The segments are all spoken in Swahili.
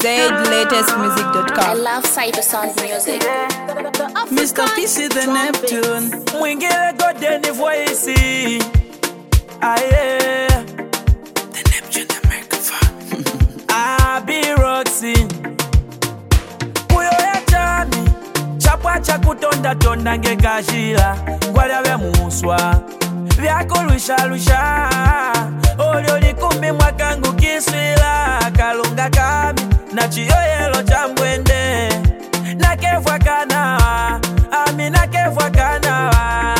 ZLatestmusic.com. I love Cybersound music. Mr. PC the Neptune. Mwingine godeni voice. Aye. The Neptune the microphone. Be Roxy. Kuyo ya chami. Chapwa cha kutonda tonda ngekashila. Gwala we muswa. Vyako lusha lusha. Olio likumbi mwakangu kiswila. Kalunga kami. Na chiyoyelo chambwende. Na kefwa kanawa. Ami na kefwa kanawa.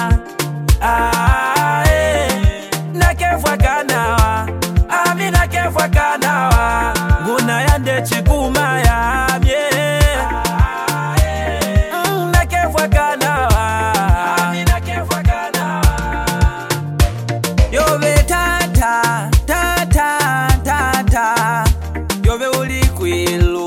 Na kefwa kanawa. Ami na kefwa kanawa. Guna yande chikuma ya mye. Na kefwa kanawa. Ami na kefwa kanawa. Yove tata, tata, tata. Yove uli kwilo.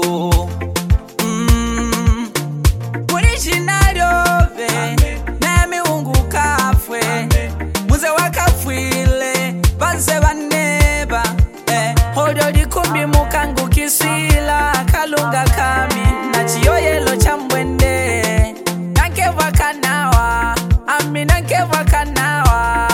Original yove. Nami ungu kafwe. Muze wakafwile. Banze baneba. Holyo likumbi mukangu kisila. Kalunga kami. Nachiyoyelo chambwende. Nankeva kanawa. Ami nankeva kanawa.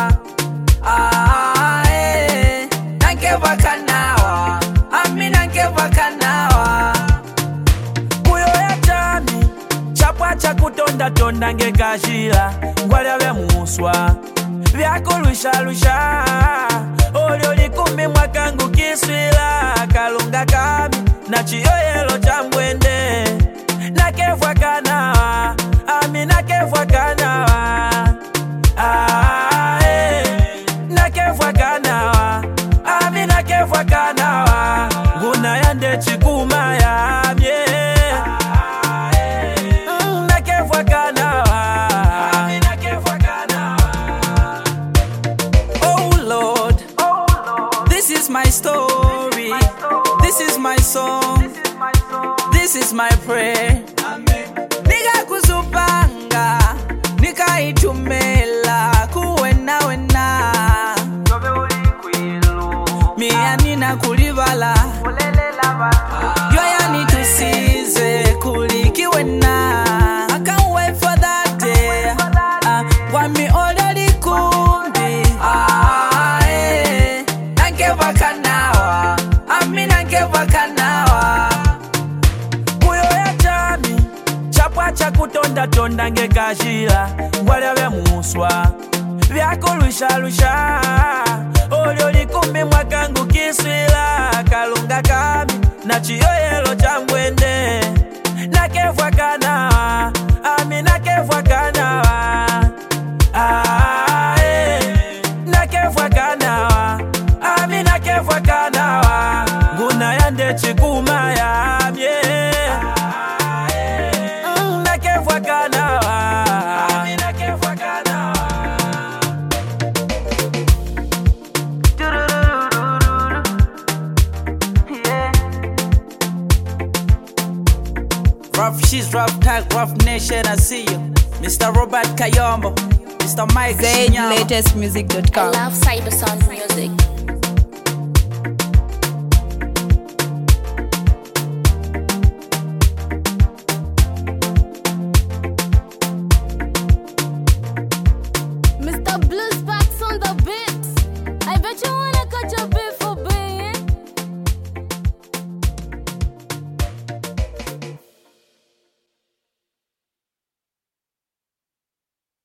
Nankeva kanawa. Ami nankeva kanawa. Kuyo ya chami. Chapwa cha kutonda tonda ngekashila. Gwala we muswa. Vyako lusha lusha. Olio likumbi mwakangu kiswila. Kalunga kami. Na chiyoyelo chambwende. Na kefwa kanawa. Ami na kefwa kanawa. Na kefwa kanawa. Ami na kefwa kanawa. Guna yande chikuma ya mye. Na kefwa kanawa. Ami na kefwa kanawa. Oh Lord, this is my story. This is my song. This is my prayer. Nika kuzupanga, nika itumela, kuwena wena. Mia nina kulivala, yoya nitusize kuliki wena. I can't wait for that day. Wami odali kumbi. Nankeva kanawa, ami nankeva kanawa. Kuyo ya chami. Chapwa cha kutonda tonda ngekashila. Gwala we muswa. Vyako lusha lusha. Olio likumbi mwakangu kiswila. Kalunga kami. Na chiyoyelo chambwende. Na kefwa kanawa. Ami na kefwa kanawa. Na kefwa kanawa. Ami na kefwa kanawa. Guna yande chikuma ya mye. Na kefwa kanawa. Ami na kefwa kanawa. Rough she's rough tag, rough nation, I see you. Mr. Robert Kayombo, Mr. Mike ZLatestmusic.com. I love Cybersound music.